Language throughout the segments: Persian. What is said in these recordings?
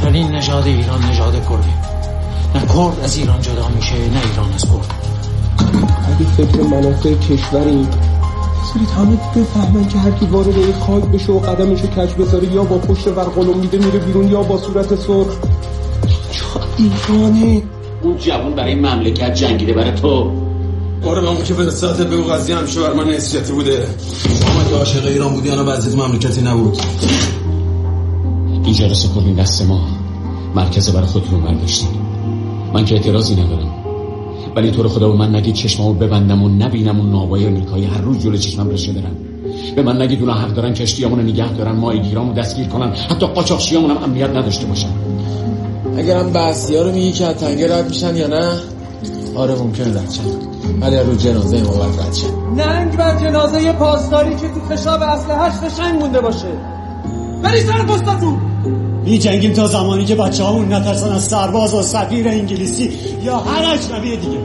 بزرگترین نژاد ایران نژاد کرده. نه کرد از ایران جدا میشه، نه ایران از کرد. اگه فکر منافع کشوریم سریت همه بفهمن که هر کی وارد این خاک بشه و قدمشو کج بذاره یا با پشت ورقلم میده میره بیرون یا با صورت سرخ. چه ایرانه؟ اون جوان برای مملکت جنگیده، برای تو. آره به اون که فرستاده به اون قضیه همیشه بر من حیثیتی بوده. اما که عاشق ایران بودی آنها وضعیت مملکتی نبود. اینجا رو سپردین دست ما، مرکز برای خودتون برداشتین. من که اعتراضی ندارم، ولی تو رو خدا به من نگید چشمامو ببندم و نبینم اون نابای امریکایی هر روز جلوی چشمم رشته دارن. به من نگید اونا حق دارن کشتیامونو نگه دارن، ماهیگیرامو دستگیر کنن، حتی قاچاقچیامون هم امنیت نداشته باشن. اگرم بحثی‌ها رو میگی که از تنگه رد میشن یا نه؟ آره ممکنه رد شن، ولی رو جنازه ما باید رد شن. ننگ بر جنازه یه پاسداری که تو خشاب اسلحه‌اش فشنگ مونده باشه. بری سر پستاتون. می جنگیم تا زمانی که بچه‌هامون نترسن از سرباز و سفیر انگلیسی یا هر اجنبی دیگه.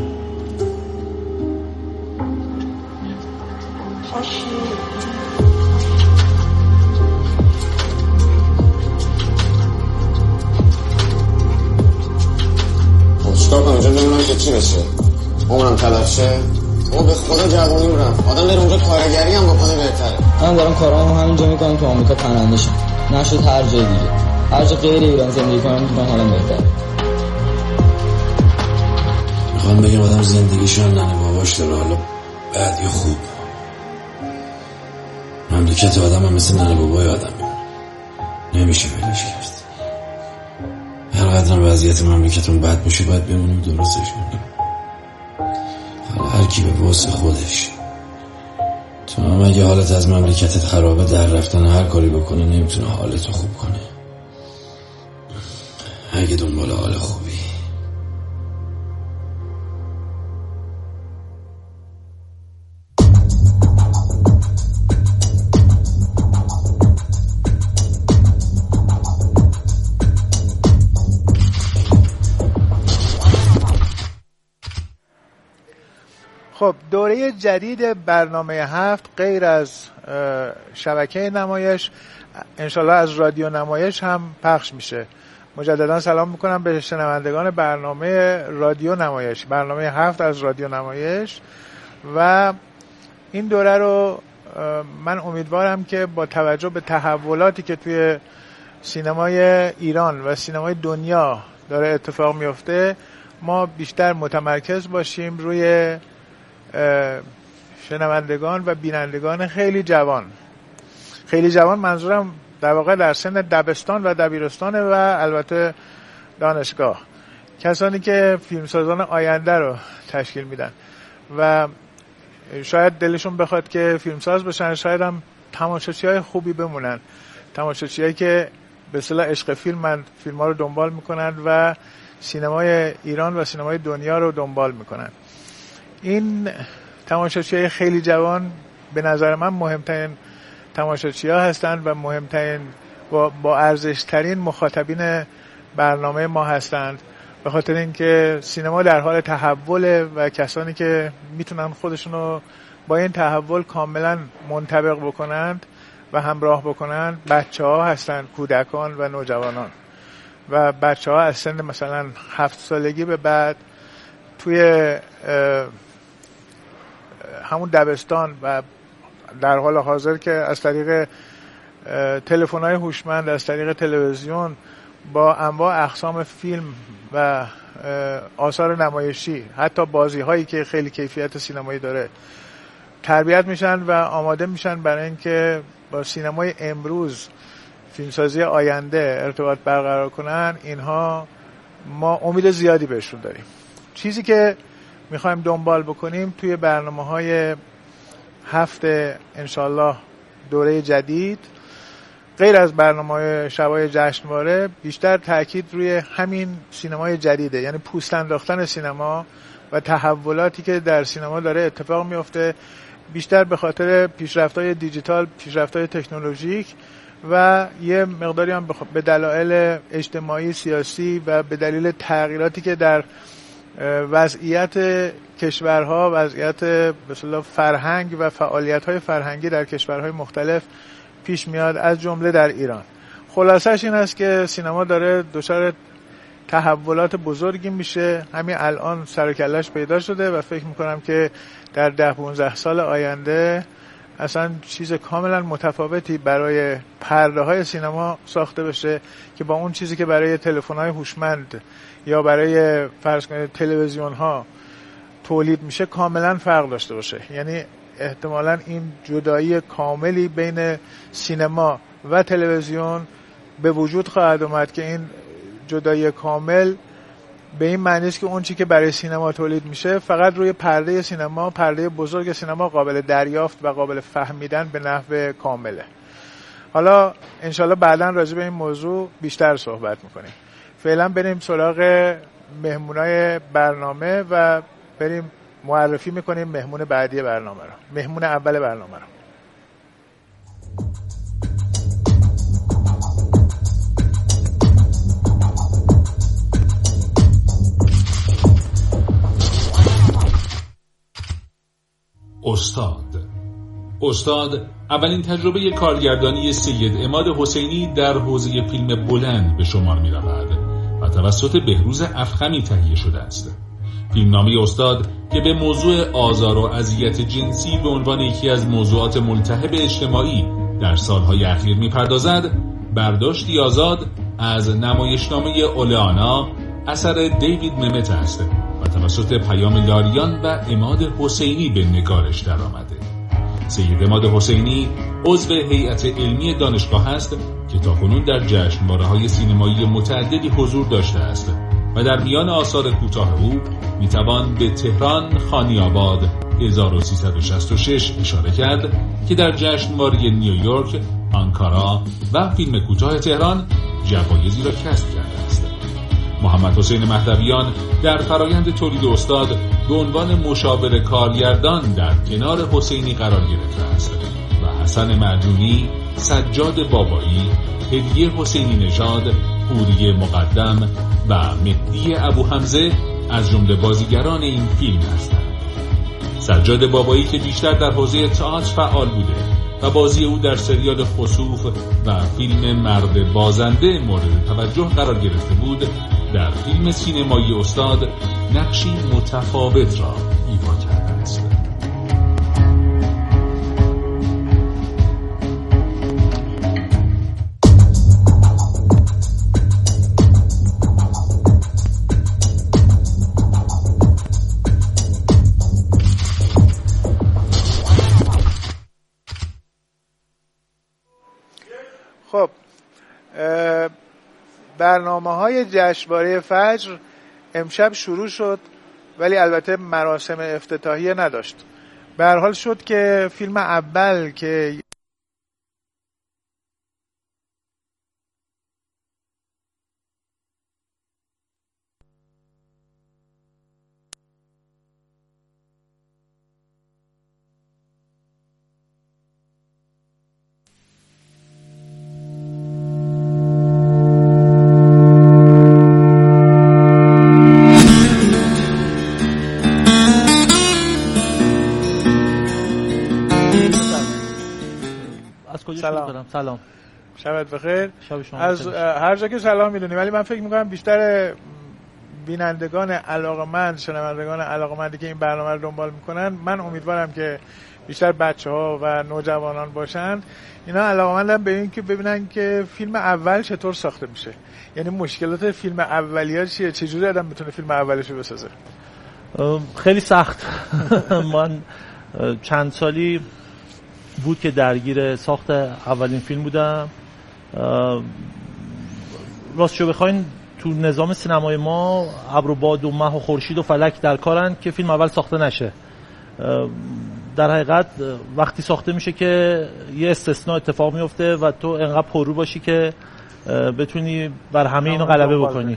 چیکار کنم اونجا بمونم که چی بشه؟ عمرم تلف شه؟ اما به خدا جوونیم رفت. آدم بره اونجا کارگری هم بکنه بهتره. من دارم کارامو همینجا میکنم تو آمریکا پناهنده شم، نشد هر جای دیگه، هر جا غیر ایران زندگی کنم میتونم حالا بهتره. میخوام بگم آدم زندگیشون ننه باباش داره، حالا بد یا خوب. مملکت آدم هم مثل ننه بابای آدم نمیشه ولش کرد. هر قدر وضعیت مملکتون بد باشه باید بمونیم درستش کنیم. حالا هر کی به واسه خودش. تو هم اگه حالت از مملکتت خرابه در رفتن هر کاری بکنه نمیتونه حالتو خوب کنه. اگه دنبال حال خوبی. خب دوره جدید برنامه 7 غیر از شبکه نمایش انشالله از رادیو نمایش هم پخش میشه. مجددا سلام میکنم به شنوندگان برنامه رادیو نمایش، برنامه 7 از رادیو نمایش. و این دوره رو من امیدوارم که با توجه به تحولاتی که توی سینمای ایران و سینمای دنیا داره اتفاق میفته ما بیشتر متمرکز باشیم روی شنوندگان و بینندگان خیلی جوان. خیلی جوان منظورم در واقع در سن دبستان و دبیرستان و البته دانشگاه، کسانی که فیلمسازان آینده رو تشکیل میدن و شاید دلشون بخواد که فیلمساز بشن، شاید هم تماشاچی‌های خوبی بمونن، تماشاچی‌هایی که به اصطلاح عشق فیلم ها رو دنبال میکنن و سینمای ایران و سینمای دنیا رو دنبال میکنن. این تماشاچی‌های خیلی جوان به نظر من مهمترین تماشاچی‌ها هستند و مهمترین با ارزش‌ترین مخاطبین برنامه ما هستند، به خاطر اینکه سینما در حال تحوله و کسانی که میتونن خودشونو با این تحول کاملا منطبق بکنند و همراه بکنند بچه‌ها هستند، کودکان و نوجوانان. و بچه‌ها از سن مثلا 7 سالگی به بعد توی همون دبستان و در حال حاضر که از طریق تلفن‌های هوشمند، از طریق تلویزیون با انواع اقسام فیلم و آثار نمایشی، حتی بازی‌هایی که خیلی کیفیت سینمایی داره، تربیت میشن و آماده میشن برای اینکه با سینمای امروز، فیلمسازی آینده ارتباط برقرار کنن. اینها ما امید زیادی بهشون داریم. چیزی که میخوایم دنبال بکنیم توی برنامه‌های هفته انشالله دوره جدید، غیر از برنامه‌های شبای جشنواره، بیشتر تاکید روی همین سینمای جدیده، یعنی پوست انداختن سینما و تحولاتی که در سینما داره اتفاق میفته، بیشتر به خاطر پیشرفت‌های دیجیتال، پیشرفت‌های تکنولوژیک و یه مقداری هم به دلایل اجتماعی، سیاسی و به دلیل تغییراتی که در وضعیت کشورها، وضعیت مثلا فرهنگ و فعالیت‌های فرهنگی در کشورهای مختلف پیش میاد، از جمله در ایران. خلاصش این است که سینما داره دچار تحولات بزرگی میشه. همین الان سر و کله‌اش پیدا شده و فکر میکنم که در 10-15 سال آینده اصلا چیز کاملا متفاوتی برای پرده های سینما ساخته بشه که با اون چیزی که برای تلفن های هوشمند یا برای فرض کنید تلویزیون ها تولید میشه کاملا فرق داشته باشه. یعنی احتمالا این جدایی کاملی بین سینما و تلویزیون به وجود خواهد اومد که این جدایی کامل به این معنی است که اون چیزی که برای سینما تولید میشه فقط روی پرده سینما، پرده بزرگ سینما قابل دریافت و قابل فهمیدن به نحو کامله. حالا انشالله بعداً راجع به این موضوع بیشتر صحبت میکنیم. فعلا بریم سراغ مهمونای برنامه و بریم معرفی میکنیم مهمون بعدی برنامه رو، مهمون اول برنامه رو. استاد اولین تجربه کارگردانی سید عماد حسینی در حوزه فیلم بلند به شمار می رود و توسط بهروز افخمی تهیه شده است. فیلمنامه استاد که به موضوع آزار و اذیت جنسی به عنوان یکی از موضوعات ملتهب اجتماعی در سالهای اخیر می پردازد، برداشتی آزاد از نمایشنامه اولیانا اثر دیوید ممت است و توسط پیام لاریان و عماد حسینی به نگارش درآمده. سید عماد حسینی عضو هیئت علمی دانشگاه است که تاکنون در جشنواره‌های سینمایی متعددی حضور داشته است و در میان آثار کوتاه او میتوان به تهران خانی‌آباد 1366 اشاره کرد که در جشنواره نیویورک، آنکارا و فیلم کوتاه تهران جوایزی را کسب کرده است. محمد حسین مهدویان در فرایند تولید استاد به عنوان مشاور کارگردان در کنار حسینی قرار گرفته است و حسن معجونی، سجاد بابایی، هدیه حسینی نژاد، پوری مقدم و مهدی ابو حمزه از جمله بازیگران این فیلم هستند. سجاد بابایی که بیشتر در حوزه تئاتر فعال بوده و بازی او در سریال خسوف و فیلم مرد بازنده مورد توجه قرار گرفته بود، در فیلم سینمایی استاد نقشی متفاوت را ایفا کرده است. خب برنامه‌های جشنواره فجر امشب شروع شد ولی البته مراسم افتتاحیه نداشت. به هر حال شد که فیلم اول که سلام. شبت بخیر. شب شما از هر جا که سلام میدونی، ولی من فکر میکنم بیشتر بینندگان علاقمند، شنوندگان علاقمندی که این برنامه رو دنبال میکنن، من امیدوارم که بیشتر بچه‌ها و نوجوانان باشن، اینا علاقمندن به این که ببینن که فیلم اول چطور ساخته میشه. یعنی مشکلات فیلم اولیه چیه، چجوری آدم میتونه فیلم اولشو بسازه. خیلی سخت. من چند سالی بود که درگیر ساخت اولین فیلم بودم. راستشو بخواین تو نظام سینمای ما ابر و باد و مه و خورشید و فلک در کارن که فیلم اول ساخته نشه. در حقیقت وقتی ساخته میشه که یه استثناء اتفاق میفته و تو انقدر پررو باشی که بتونی بر همه اینو غلبه بکنی.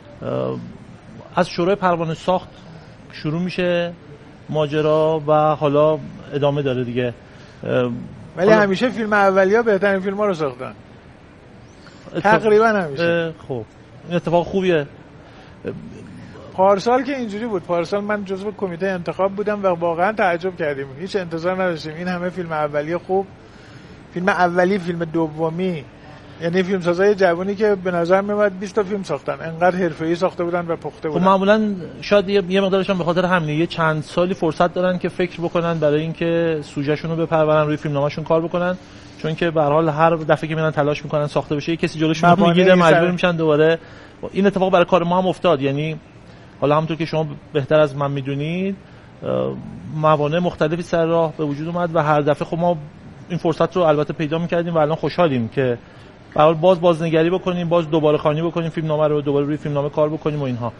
از شروع پروانه ساخت شروع میشه ماجرا و حالا ادامه داره دیگه. ولی همیشه فیلم اولیا بهترین فیلم‌ها رو ساختن. تقریبا همیشه. خب این اتفاق خوبیه. پارسال که اینجوری بود، پارسال من جزو کمیته انتخاب بودم و واقعا تعجب کردیم، هیچ انتظار نداشتیم این همه فیلم اولیه خوب، فیلم اولی، فیلم دومی یعنی فیلمسازای جوانی که به نظر میاد 20 تا فیلم ساختن، انقدر حرفه‌ای ساخته بودن و پخته بودن. خب معمولا شاید یه مقدارشون به خاطر همینه، یه چند سالی فرصت دارن که فکر بکنن برای اینکه سوژهشون رو بپرورن، روی فیلمنامه‌شون کار بکنن، چون که به هر حال هر دفعه که میرن تلاش میکنن ساخته بشه، یه کسی جلوشون رو میگیره، مجبور میشن دوباره. این اتفاق برای کار ما هم افتاد. یعنی حالا همونطور که شما بهتر از من میدونید موانع مختلفی سر راه به وجود اومد و هر دفعه خب ما این فرصت رو البته پیدا می‌کردیم و الان خوشحالیم که به هر حال بازنگری بکنیم، باز دوباره خوانی بکنیم فیلمنامه رو، دوباره روی فیلمنامه کار بکنیم و اینها.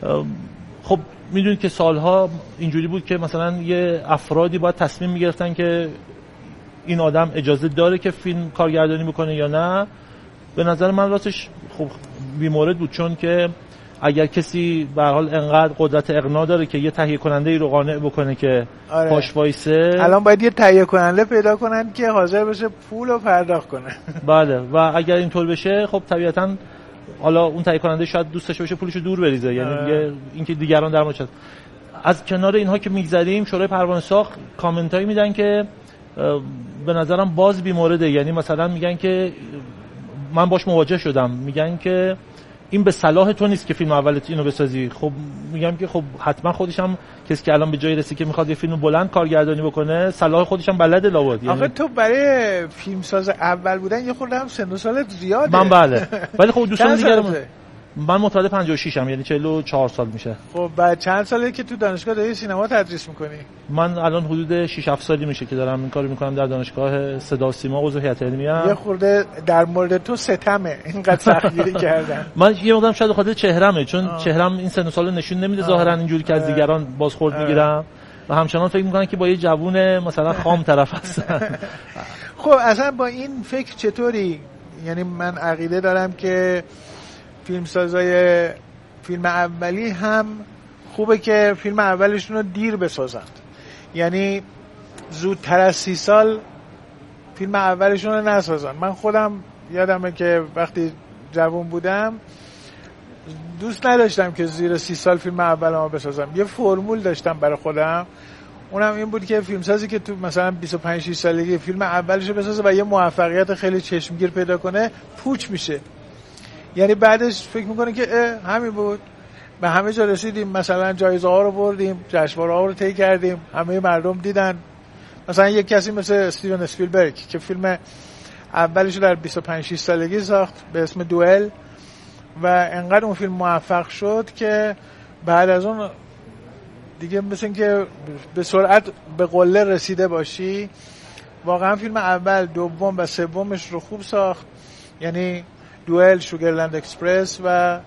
خب میدونید که سالها اینجوری بود که مثلا یه افرادی باید تصمیم می‌گرفتن که این آدم اجازه داره که فیلم کارگردانی بکنه یا نه. به نظر من راستش خب بی‌مورد بود، چون که اگر کسی به هر حال انقدر قدرت اقناع داره که یه تهیه کننده ای رو قانع بکنه که پاش وایسه، الان باید یه تهیه کننده پیدا کنن که حاضر بشه پول رو پرداخت کنه. بله، و اگر اینطور بشه خب طبیعتاً حالا اون تهیه کننده شاید دوست داشته باشه پولشو دور بریزه، یعنی اینکه دیگران در موردش. از کنار اینها که میگذریم، شورای پروانه ساخت کامنتایی میدن که به نظرم باز بی‌مورده. یعنی مثلا میگن که من باش مواجه شدم، میگن که این به صلاح تو نیست که فیلم اولت اینو بسازی. خب میگم که خب حتما خودش هم کسی که الان به جای رسی که میخواد یه فیلم بلند کارگردانی بکنه، صلاح خودش هم بلده لابد. یعنی آخه تو برای فیلمساز اول بودن یه خورده هم سن و سالت زیاده. من بله، ولی خب دوستان دیگه من متولد 56 ام، یعنی 44 سال میشه. خب بعد چند ساله که تو دانشگاه داری سینما تدریس میکنی؟ من الان حدود 6 7 سالی میشه که دارم این کارو میکنم در دانشگاه صدا و سیما عضو هیئت علمی ام. یه خورده در مورد تو ستمه اینقدر سختگیری کردن. من یه مقدارم شاید بخاطر چهرمه، چون چهرم این سن و سالو نشون نمیده ظاهرا اینجوری که از دیگران بازخورد میگیرم و همچنان فکر میکنن که با یه جوون مثلا خام طرف هستن. خب اصلا با این فکر چطوری؟ یعنی من عقیده دارم که فیلمسازای فیلم اولی هم خوبه که فیلم اولشون رو دیر بسازند، یعنی زودتر از 30 سال فیلم اولشون رو نسازن. من خودم یادمه که وقتی جوان بودم دوست نداشتم که زیر 30 سال فیلم اولمو بسازم. یه فرمول داشتم برای خودم، اونم این بود که فیلمسازی که تو مثلا 25 6 سالگی فیلم اولشو بسازه و یه موفقیت خیلی چشمگیر پیدا کنه، پوچ میشه. یعنی بعدش فکر میکنه که همین بود، به همه جا رسیدیم، مثلا جایزه ها رو بردیم، جشنواره ها رو طی کردیم، همه مردم دیدن. مثلا یک کسی مثل استیون اسپیلبرگ که فیلم اولش رو در 25 6 سالگی ساخت به اسم دوئل و انقدر اون فیلم موفق شد که بعد از اون دیگه مثل این که به سرعت به قله رسیده باشی. واقعا فیلم اول، دوم و سومش رو خوب ساخت، یعنی دوئل، شوگرلند اکسپرس و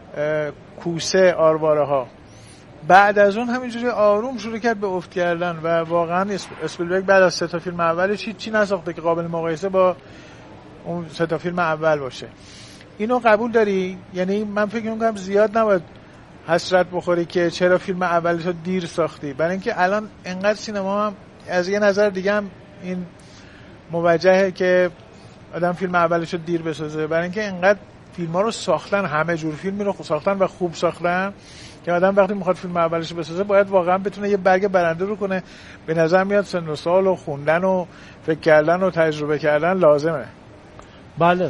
کوسه آرواره ها. بعد از اون همینجوری آروم شروع کرد به افت کردن و واقعا اسپیلبرگ بعد از 3 تا فیلم اولش هیچی نساخته که قابل مقایسه با اون 3 تا فیلم اول باشه. اینو قبول داری؟ یعنی من فکر می‌کنم زیاد نباید حسرت بخوری که چرا فیلم اولش رو دیر ساختی، برای اینکه الان انقدر سینما هم از یه نظر دیگه هم این موجهه که آدم فیلم اولش رو دیر بسازه، برای اینکه انقدر فیلم‌ها رو ساختن، همه جور فیلمی رو ساختن و خوب ساختن که آدم وقتی میخواد فیلم اولش رو بسازه باید واقعا بتونه یه برگ برنده رو کنه. به نظر میاد سن و سال و خوندن و فکر کردن و تجربه کردن لازمه. بله.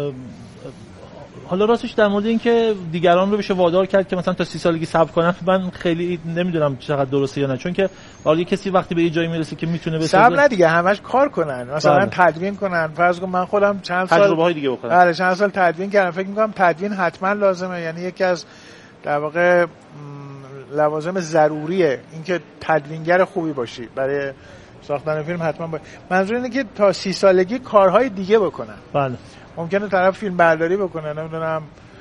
حالا راستش در مورد این که دیگران رو بشه وادار کرد که مثلا تا 30 سالگی صبر کنن، من خیلی نمیدونم چقدر درسته یا نه، چون که واقعا کسی وقتی به یه جایی میرسه که میتونه بسازه، صبر نه دیگه، همش کار کنن، مثلا تدوین کنن. فرض کن من خودم چند سال تجربه‌های دیگه بکنم، بله چند سال تدوین کردم، فکر می‌کنم تدوین حتما لازمه، یعنی یکی از در واقع لوازم ضروریه اینکه تدوینگر خوبی باشی برای ساختن فیلم. حتما منظور اینه که تا 30 سالگی کارهای دیگه بکنن. بله ممکنه طرف فیلم برداری بکنه، نمیدونم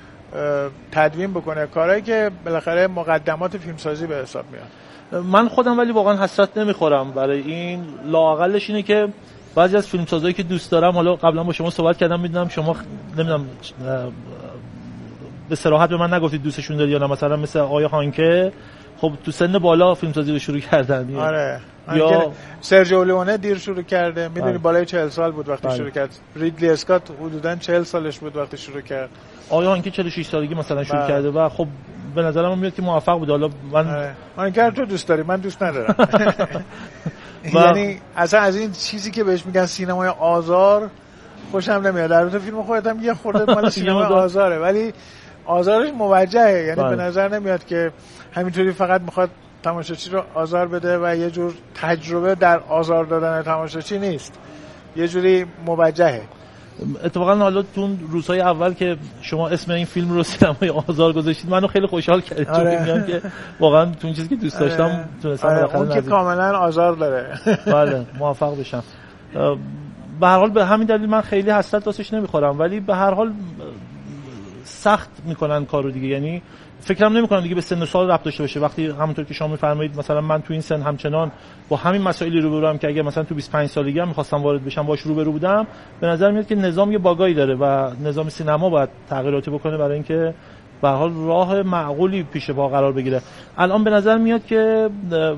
تدوین بکنه، کارهایی که بالاخره مقدمات فیلمسازی به حساب میاد. من خودم ولی واقعا حسرت نمیخورم برای این. لااقلش اینه که بعضی از فیلمسازایی که دوست دارم، حالا قبلا با شما صحبت کردم، میدونم شما نمیدونم به صراحت به من نگفتید دوستشون داری یا نه، مثلا مثل آقای هانکه، خب تو سن بالا فیلمسازی رو شروع کردن. آره یا سرجیو لیونه دیر شروع کرده، میدونی بالای 40 سال بود وقتی شروع کرد. ریدلی اسکات حدوداً 40 سالش بود وقتی شروع کرد. آقای هانکه 46 سالگی مثلا شروع کرده و خب به نظرم میاد که موفق بود. حالا من هانکه تو دوست داری، من دوست ندارم. یعنی اصلا از این چیزی که بهش میگن سینمای آزار خوشم نمیاد. در تو فیلم خودت هم یه خورده مال سینما آزاره، ولی آزارش موجهه، یعنی به نظر نمیاد که همینطوری فقط میخواد تماشاچی رو آزار بده و یه جور تجربه در آزار دادن تماشاچی نیست، یه جوری موجهه. اتفاقا حالا تو روزهای اول که شما اسم این فیلم رو سینمای آزار گذاشتید منو خیلی خوشحال کردید، چون میگم که واقعا تو اون چیزی که دوست داشتم تونستم اون که کاملا آزار داره. بله موفق بشم. به هر حال به همین دلیل من خیلی حسرت واسش نمیخورم، ولی به هر حال سخت میکنن کارو دیگه، یعنی فکرم نمیکنم دیگه به سن و سال ربط داشته باشه. وقتی همونطور که شما میفرمایید مثلا من تو این سن همچنان با همین مسائلی روبروم که اگه مثلا تو 25 سالگی هم می‌خواستم وارد بشم باش روبرو بودم، به نظر میاد که نظام یه باگایی داره و نظام سینما باید تغییراتی بکنه برای اینکه به هر حال راه معقولی پیش پا قرار بگیره. الان به نظر میاد که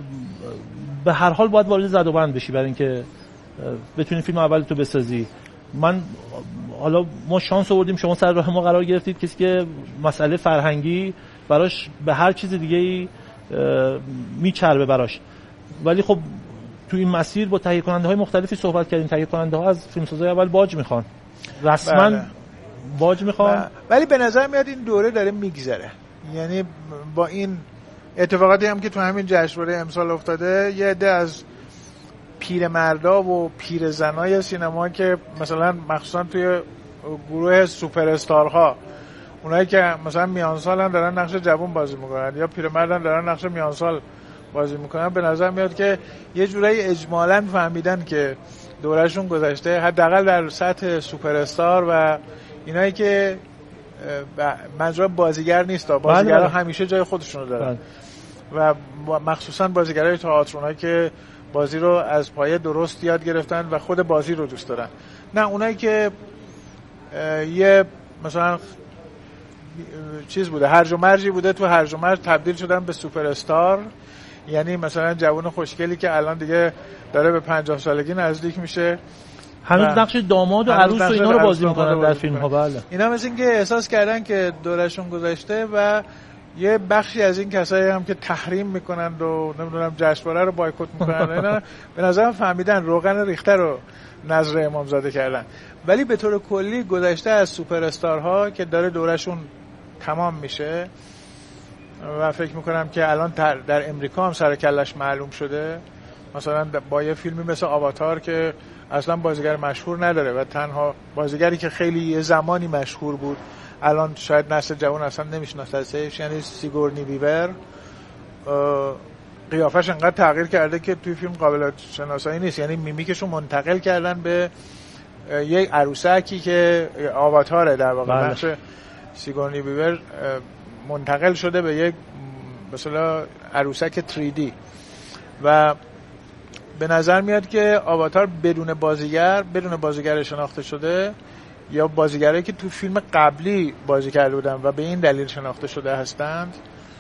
به هر حال باید وارد زد و بند بشی برای اینکه بتونی فیلم اول تو بسازی. من حالا ما شانس آوردیم شما سر راه ما قرار گرفتید، کسی که مسئله فرهنگی براش به هر چیز دیگه‌ای میچربه براش، ولی خب تو این مسیر با تهیه کننده های مختلفی صحبت کردیم. تهیه کننده ها از فیلمسازای اول باج میخوان، رسما باج میخوان، ولی به نظر میاد این دوره داره میگذره. یعنی با این اتفاقاتی هم که تو همین جشنواره امسال افتاده، یه عده از پیرمردا و پیرزنای سینما که مثلا مخصوصا توی گروه سوپر استارها، اونایی که مثلا میان سالن دارن نقش جوان بازی میکنن یا پیرمردن دارن نقش میان سال بازی میکنن، به نظر میاد که یه جورایی اجمالاً فهمیدن که دورهشون گذشته، حداقل در سطح سوپر استار و اینایی که منظور بازیگر نیست، بازیگرها همیشه جای خودشونو دارن و مخصوصا بازیگرای تئاتر، اونایی که بازی رو از پایه درست یاد گرفتن و خود بازی رو دوست دارن، نه اونایی که یه مثلا چیز بوده، هرج و مرجی بوده، تو هرج و مرج تبدیل شدن به سوپر استار. یعنی مثلا جوان خوشگلی که الان دیگه داره به 50 سالگی نزدیک میشه، هنوز نقش داماد و عروس و اینا رو بازی میکنن در فیلم ها. بله اینا مثل اینکه احساس کردن که دورشون گذشته و یه بخشی از این کسایی هم که تحریم میکنن و نمیدونم جشنواره رو بایکوت میکنن اینا به نظرم فهمیدن روغن ریخته رو نظر امامزاده کردن. ولی به طور کلی گذشته از سوپر استارها که داره دورشون تمام میشه و فکر میکنم که الان در امریکا هم سر کلش معلوم شده، مثلا با یه فیلمی مثل آواتار که اصلا بازیگر مشهور نداره و تنها بازیگری که خیلی یه زمانی مشهور بود الان شاید نسل جوان اصلا نمیشناسه، یعنی سیگورنی ویور، قیافش انقدر تغییر کرده که توی فیلم قابل شناسایی نیست. یعنی میمیکشو منتقل کردن به یک عروسکی که آواتاره، در واقع نقش سیگورنی ویور منتقل شده به یک مثلا عروسک 3D و به نظر میاد که آواتار بدون بازیگر شناخته شده یا بازیگرایی که تو فیلم قبلی بازی کرده بودن و به این دلیل شناخته شده هستند،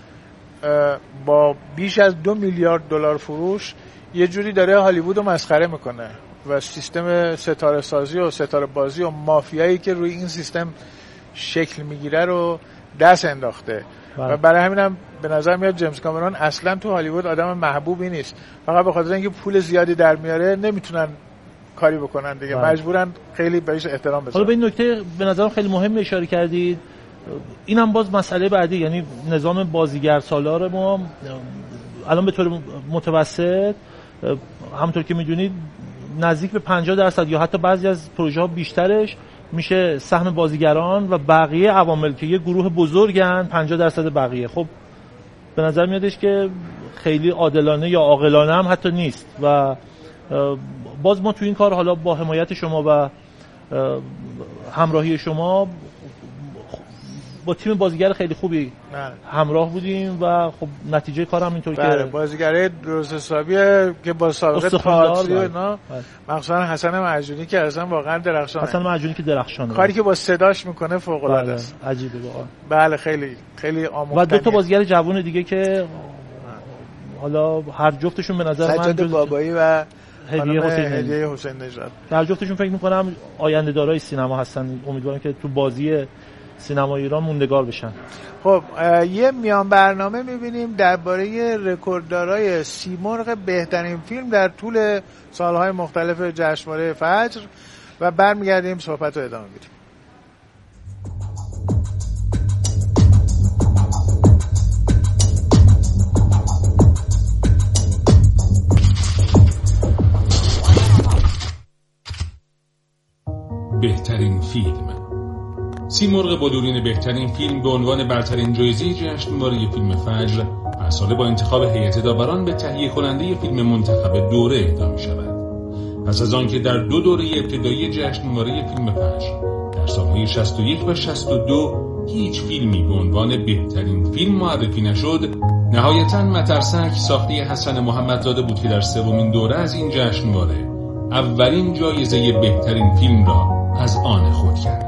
با بیش از 2 میلیارد دلار فروش یه جوری داره هالیوود رو مسخره میکنه و سیستم ستاره سازی و ستاره بازی و مافیایی که روی این سیستم شکل میگیره رو دست انداخته و برای همینم به نظر میاد جیمز کامرون اصلا تو هالیوود آدم محبوبی نیست، فقط به خاطر اینکه پول زیادی در میاره نمیتونن کاری بکنن دیگه، مجبورن خیلی بهش احترام بذارن. حالا به این نکته به نظرم خیلی مهم اشاره کردید، اینم باز مسئله بعدی، یعنی نظام بازیگر سالار ما الان به طور متوسط همونطور که میدونید نزدیک به 50% یا حتی بعضی از پروژه ها بیشترش میشه سهم بازیگران و بقیه عوامل که یه گروه بزرگن 50% بقیه. خب به نظر میادش که خیلی عادلانه یا عاقلانه هم حتی نیست و باز ما تو این کار حالا با حمایت شما و همراهی شما با تیم بازیگر خیلی خوبی همراه بودیم و خب نتیجه کارم اینطور که بازیگره درست حسابیه که با سابقه تئاتری و اینا، مخصوصا حسن معجونی که اصلا واقعا درخشانه. حسن معجونی که درخشانه، کاری که با صداش میکنه فوق العاده است. عجیبه واقعا. بله خیلی خیلی آموختنیه. و دو تا بازیگر جوان دیگه که حالا هر جفتشون به نظر من سجاد بابایی و هدیه حسین نژاد هر جفتشون فکر می‌کنم آینده دارای سینما هستن. امیدوارم که تو بازی سینما ایران موندگار بشن. خب یه میان برنامه می‌بینیم درباره رکورددارای سیمرغ بهترین فیلم در طول سالهای مختلف جشنواره فجر و برمیگردیم صحبت رو ادامه میدیم. بهترین فیلم. سیمرغ بلورین بهترین فیلم به عنوان برترین جایزه جشنواره فیلم فجر هر ساله با انتخاب هیئت داوران به تهیه کننده فیلم منتخب دوره اهدا می شود. پس از آنکه در 2 دوره ابتدایی جشنواره فیلم فجر در سالهای 61 و 62 هیچ فیلمی به عنوان بهترین فیلم معرفی نشد، نهایتاً مترسک ساخته حسن محمدزاده بود که در 3مین دوره از این جشنواره اولین جایزه بهترین فیلم را از آن خود کرد.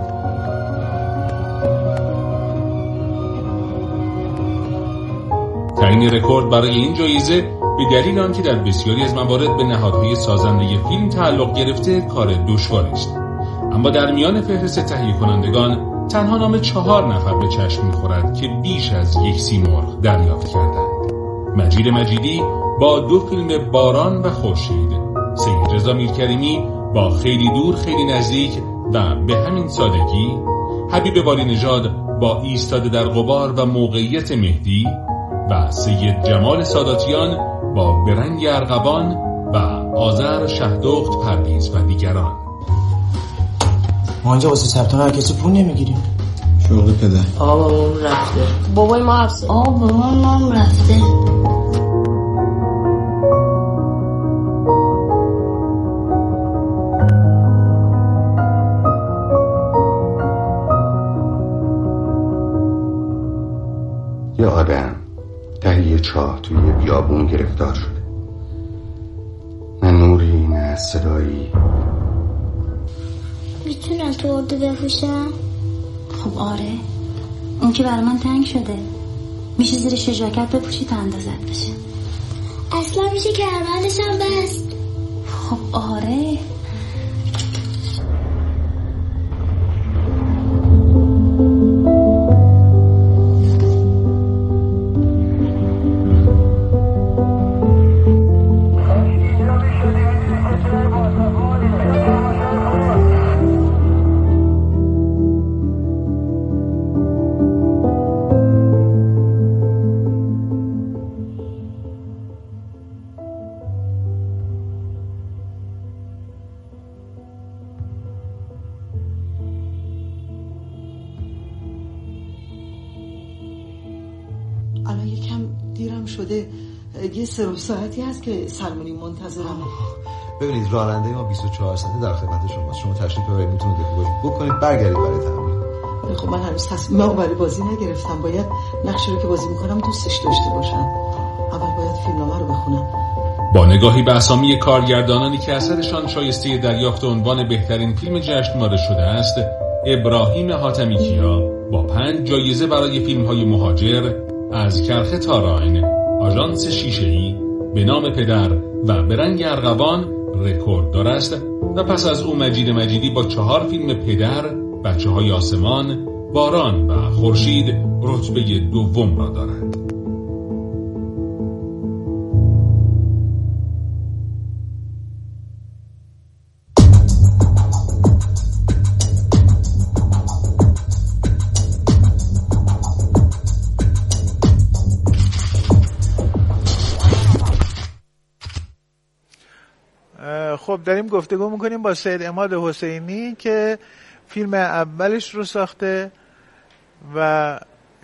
تعیین رکورد برای این جایزه به دلیل آنکه در بسیاری از موارد به نهادهای سازنده فیلم تعلق گرفته کار دشواری است. اما در میان فهرست تهیه کنندگان تنها نام 4 نفر به چشم می‌خورد که بیش از 1 سیمرغ دریافت کردند. مجید مجیدی با 2 فیلم باران و خورشید، سید رضا میرکریمی با خیلی دور خیلی نزدیک و به همین سادگی، حبیب والی نژاد با ایستاده در غبار و موقعیت مهدی و سید جمال ساداتیان با برنگ ارغوان و آذر شهدخت پرویز و دیگران. ما اینجا واسه ثبت‌نام هر کسی پول نمیگیریم. شغل پدر. بابام رفته. بابای ما رفته. بابای ما رفته. یه آدم ته چاه توی بیابون گرفتار شده. نه نوری نه صدایی. میتونم تو اردو بپوشم؟ خب آره، اون که برای من تنگ شده. میشه زیرش ژاکت بپوشی تا اندازت بشه. اصلا میشه کمربندش هم بست. خب آره. الان یکم دیرم شده، یه 3 ساعتی هست که سلمونی منتظرم. ببینید راننده ما 24 ساعته در خدمت شماست. شما تشریف ببرید، میتونید بکنید برگردید برای تمرین. خب من هنوز تصمیم برای بازی نگرفتم. باید نقشی رو که بازی میکنم دوستش داشته باشم. اول باید فیلمنامه رو بخونم. با نگاهی به اسامی کارگردانانی که اثرشان شایسته دریافت عنوان بهترین فیلم جشنواره شده است، ابراهیم حاتمیکیا با 5 جایزه برای فیلم‌های مهاجر، از کرخه تا راین، آژانس شیشه‌ای، به نام پدر و به رنگ ارغوان رکورددار است و پس از او مجید مجیدی با 4 فیلم پدر، بچه‌های آسمان، باران و خورشید رتبه دوم را دارد. خب داریم گفتگو میکنیم با سید عماد حسینی که فیلم اولش رو ساخته و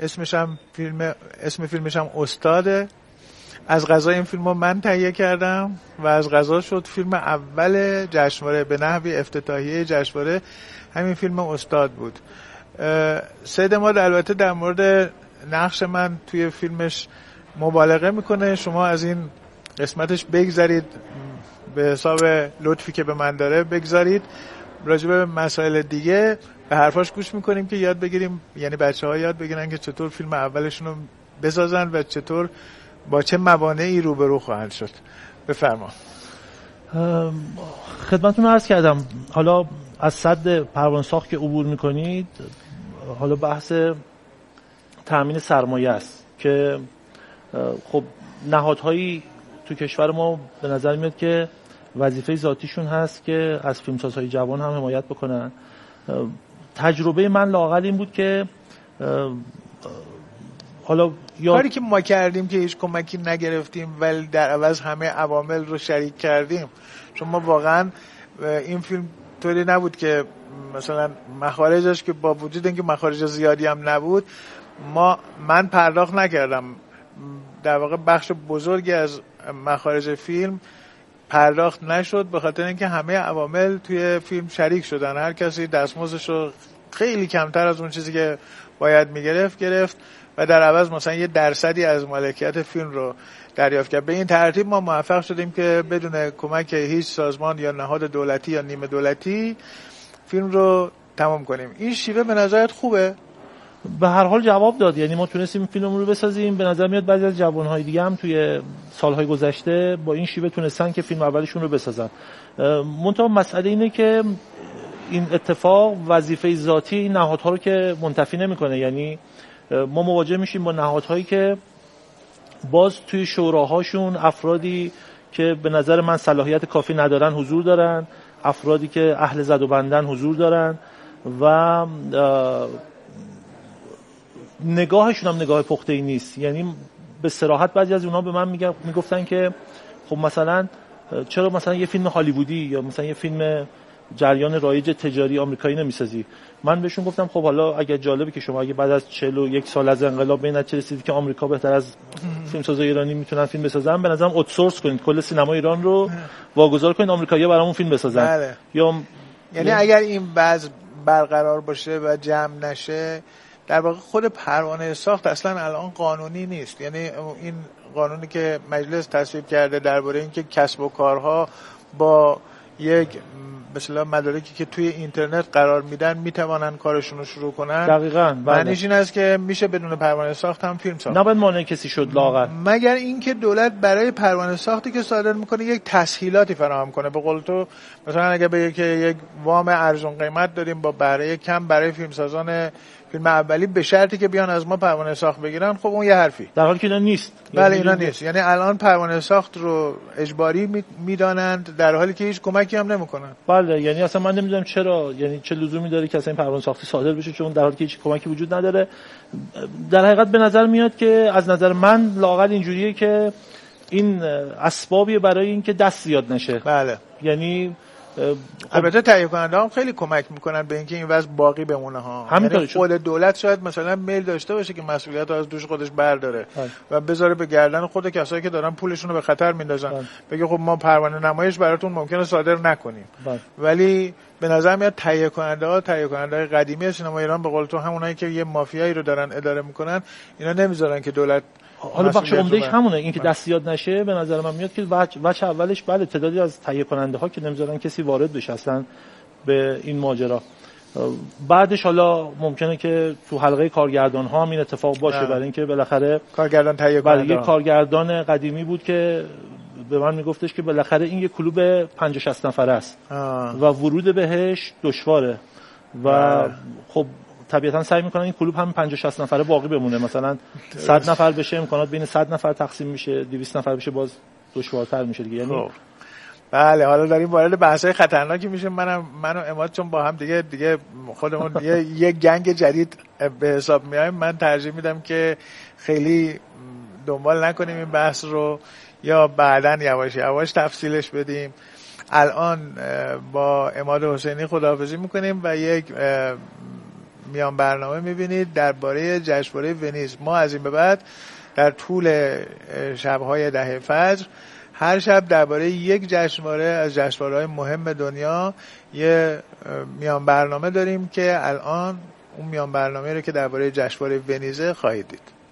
اسم فیلمش هم استاده. از قضا این فیلم رو من تهیه کردم و از قضا شد فیلم اول جشنواره، به نحوی افتتاحیه جشنواره همین فیلم استاد بود. سید عماد البته در مورد نقش من توی فیلمش مبالغه میکنه. شما از این قسمتش بگذارید، به حساب لطفی که به من داره بگذارید. راجع به مسائل دیگه به حرفاش گوش میکنیم که یاد بگیریم، یعنی بچه‌ها یاد بگیرن که چطور فیلم اولشون رو بسازن و چطور با چه موانعی روبرو خواهند شد. بفرما. خدمتتون عرض کردم حالا از سد پروانساخت که عبور میکنید، حالا بحث تامین سرمایه است که خب نهادهایی تو کشور ما به نظر میاد که وظیفه ذاتیشون هست که از فیلمسازهای جوان هم حمایت بکنن. تجربه من لااقل این بود که حالا کاری که ما کردیم که هیچ کمکی نگرفتیم ولی در عوض همه عوامل رو شریک کردیم، چون ما واقعا این فیلم طوری نبود که مثلا مخارجش که با وجود اینکه مخارج زیادی هم نبود من پرداخت نکردم، در واقع بخش بزرگی از مخارج فیلم پرداخت نشد به خاطر اینکه همه عوامل توی فیلم شریک شدن، هر کسی دستمزدش رو خیلی کمتر از اون چیزی که باید گرفت و در عوض مثلا یه درصدی از مالکیت فیلم رو دریافت کرد. به این ترتیب ما موفق شدیم که بدون کمک هیچ سازمان یا نهاد دولتی یا نیمه دولتی فیلم رو تمام کنیم. این شیوه به نظرت خوبه؟ به هر حال جواب داد، یعنی ما تونستیم فیلم رو بسازیم. به نظر میاد بعضی از جوانهای دیگه هم توی سالهای گذشته با این شیوه تونستن که فیلم اولشون رو بسازن. منتها مسئله اینه که این اتفاق وظیفه ذاتی این نهادها رو که منتفی نمیکنه، یعنی ما مواجه میشیم با نهادهایی که باز توی شوراهاشون افرادی که به نظر من صلاحیت کافی ندارن حضور دارن، افرادی که اهل زد و بندن حضور دارن و نگاهشون هم نگاه پخته‌ای نیست. یعنی به صراحت بعضی از اونها به من میگفتن که خب مثلا چرا مثلا یه فیلم هالیوودی یا مثلا یه فیلم جریان رایج تجاری آمریکایی نمیسازی؟ من بهشون گفتم خب حالا اگه جالبه که شما اگه بعد از 41 سال از انقلاب به این نتیجه رسیدید که آمریکا بهتر از فیلمسازای ایرانی میتونن فیلم بسازن، به نظرم اوتسورس کنید، کل سینما ایران رو واگذار کنید آمریکایی‌ها برامون فیلم بسازن. بله. یعنی اگر این وضع برقرار باشه و جمع نشه، در واقع خود پروانه ساخت اصلا الان قانونی نیست. یعنی این قانونی که مجلس تصویب کرده درباره اینکه کسب و کارها با یک مثلا مدارکی که توی اینترنت قرار میدن میتوانن کارشون رو شروع کنن، دقیقاً معنیش این است که میشه بدون پروانه ساخت هم فیلم ساخت. نباید مانع کسی شد لااقل، مگر اینکه دولت برای پروانه ساختی که صادر میکنه یک تسهیلاتی فراهم کنه. به قول تو مثلا اگه بگه که یک وام ارزون قیمت داریم با بهره کم برای فیلمسازان فیلم اولی به شرطی که بیان از ما پروانه ساخت بگیرن، خب اون یه حرفی، در حالی که اینا نیست. بله اینا نیست. یعنی الان پروانه ساخت رو اجباری میدانند در حالی که هیچ کمکی هم نمیکنن. بله، یعنی اصلا من نمیدونم چرا، یعنی چه لزومی داره که اصلا این پروانه ساختی صادر بشه چون در حالی که هیچ کمکی وجود نداره. در حقیقت به نظر میاد که از نظر من لااقل اینجوریه که این اسبابیه برای اینکه دست زیاد نشه. بله، یعنی البته تهیه کننده هم خیلی کمک میکنن به اینکه این وضع باقی بمونه ها. یعنی خود دولت شاید مثلا میل داشته باشه که مسئولیت رو از دوش خودش برداره و بذاره به گردن خود کسایی که دارن پولشون رو به خطر میندازن، بگه خب ما پروانه نمایش براتون ممکنه صادر نکنیم. ولی به نظر میاد تهیه کننده قدیمی سینما ایران به قول تو همونایی که یه مافیایی رو دارن اداره میکنن، اینا نمیذارن که دولت حالا بخش عمدهش همونه، این که دست یاد نشه. به نظر من میاد که وجه اولش بله تعدادی از تهیه کننده ها که نمیذارن کسی وارد بشه اصلا به این ماجرا. بعدش حالا ممکنه که تو حلقه کارگردان ها هم این اتفاق باشه، برای اینکه بالاخره کارگردان تهیه کننده یه کارگردان قدیمی بود که به من میگفتش که بالاخره این یه کلوب 50-60 نفره است و ورود بهش دشواره و خب طبیعتا سعی میکنن این کلوب هم 50-60 نفره باقی بمونه، مثلا 100 نفر بشه امکانات بین 100 نفر تقسیم میشه، 200 نفر بشه باز دشوارتر میشه دیگه. یعنی بله، حالا داریم وارد بحث‌های خطرناکی میشه. من و اماد چون با هم دیگه خودمون یه گنگ جدید به حساب میایم، من ترجیح میدم که خیلی دنبال نکنیم این بحث رو یا بعداً یواش یواش تفصیلش بدیم. الان با اماد حسینی خداحافظی میکنیم و یک میان برنامه میبینید درباره جشنواره ونیز. ما از این به بعد در طول شب‌های 10 فجر هر شب درباره یک جشنواره از جشنواره‌های مهم دنیا یه میان برنامه داریم که الان اون میان برنامه رو که درباره جشنواره ونیز خواهید دید.